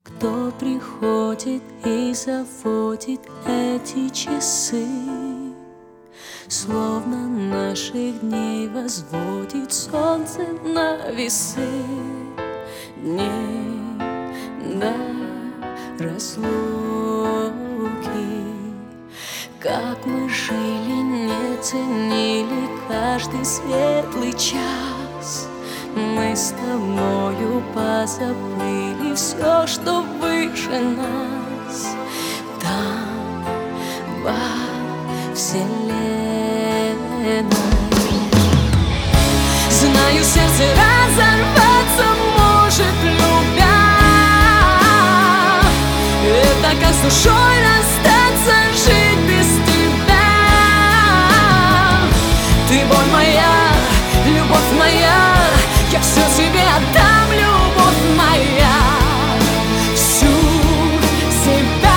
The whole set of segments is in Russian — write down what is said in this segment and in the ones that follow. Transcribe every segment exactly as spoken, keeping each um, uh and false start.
Кто приходит и заводит эти часы, словно наших дней возводит солнце на весы. Дней до разлуки, как мы жили, не ценили каждый светлый час. Мы с тобою позабыли все, что выше нас. Там, во вселенной, знаю, сердце разорваться может, любя. Это как с душой расстаться, жить без тебя. Ты боль моя, любовь моя, я все тебе отдам, любовь моя, всю себя.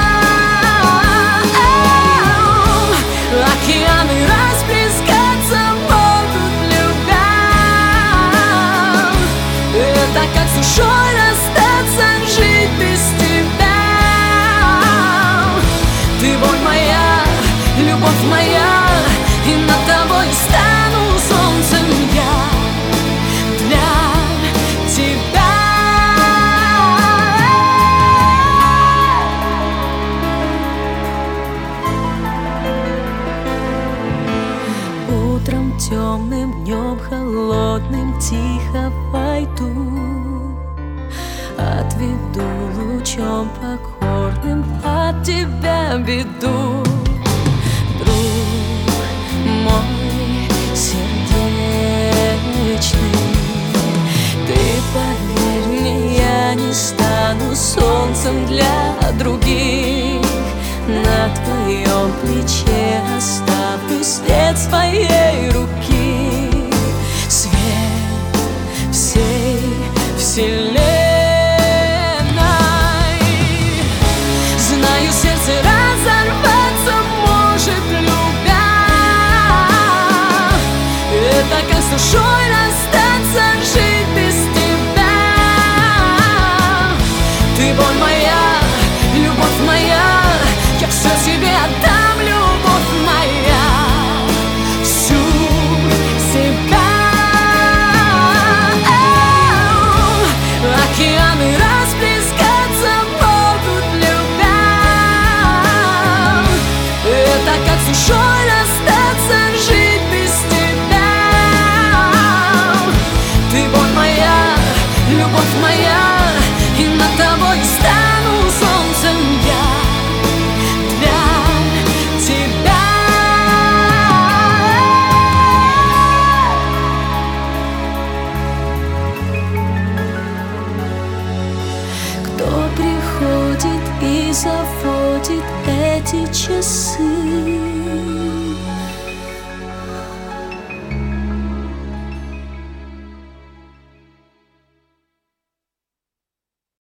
Океаны расплескаться могут, любя. Это как с душой расстаться, жить без тебя. Ты боль моя, любовь моя, и над тобой стану солнцем я. Утром темным, днем холодным тихо войду, отведу лучом покорным от тебя беду. Друг мой сердечный, ты поверь мне, я не стану солнцем для других. На твоем плече оставлю свет своей руки, свет всей вселенной. Знаю, сердце разорваться может, любя. Это как с душой расстаться, жить без тебя. Ты боль моя, любовь моя, я все тебе отдам, любовь моя, всю себя. Океаны расплескаться могут, любя. Это как с душой расстаться, жить без тебя. Ты боль моя, любовь моя, и над тобой стану солнцем я. И заводит эти часы.